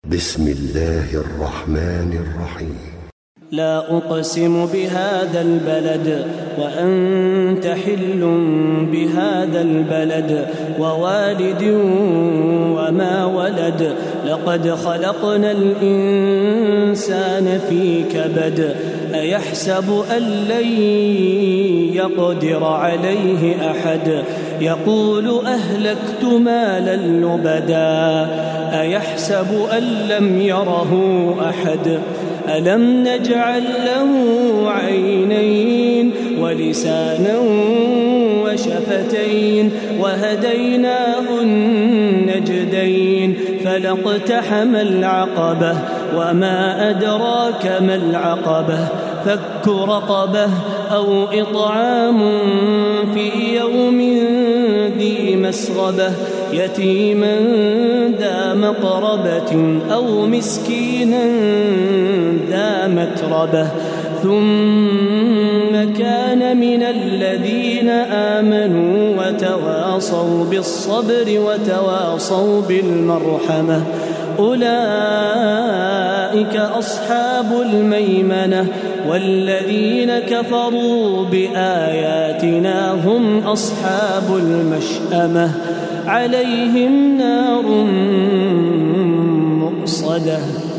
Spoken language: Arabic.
بسم الله الرحمن الرحيم. لا أقسم بهذا البلد وأنت حل بهذا البلد ووالد وما ولد لقد خلقنا الإنسان في كبد أيحسب أن لن يقدر عليه أحد يقول أهلكت مالا لبدا أيحسب أن لم يره أحد ألم نجعل له عينين ولسانا وشفتين وهديناه النجدين فلاقتحم العقبة وما أدراك ما العقبة فك رقبة أو إطعام في يوم ذي مسغبة يتيما ذا مقربة أو مسكينا ذا متربة ثم كان من الذين آمنوا وتواصوا بالصبر وتواصوا بالمرحمة أولئك أصحاب الميمنة والذين كفروا بآياتنا هم أصحاب المشأمة عليهم نار مؤصدة